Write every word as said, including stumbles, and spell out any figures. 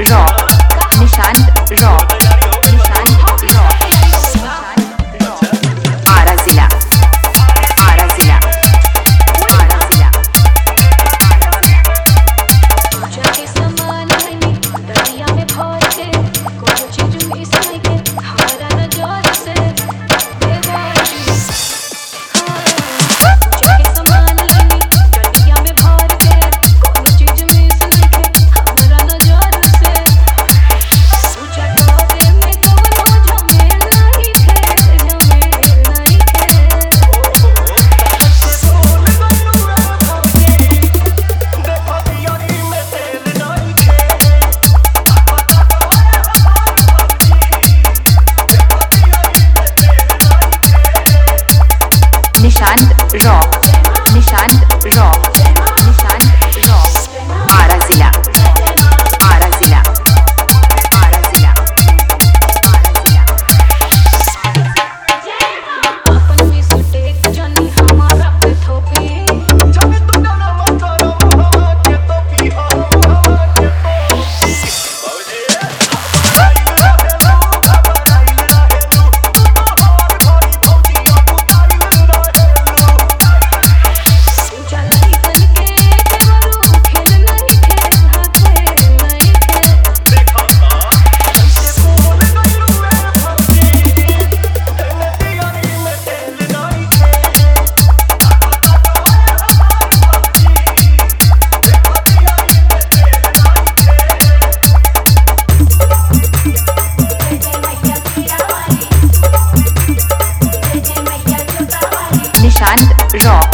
rock Nishant rock Nishant rock Arrah जिला आरा जिला आरा जिला जाके समान नहीं दरिया में भर के कोई चीज मिस नहीं के हमारा नजर से बेवाजी जाके समान नहीं दरिया में भर के कोई चीज मिस नहीं के हमारा नजर से पूछा डोरे में कौनो झमेल नहीं थे झमेल नहीं Nishant rock Nishant rock Nishant rock Arrah जिला आरा जिला आरा जिला आरा जिला अपन में सुटेक जानी हमारा पे थोपी चलाई बन के देवरू खेल नहीं खेल हाथे नहीं खेल निशांत रॉक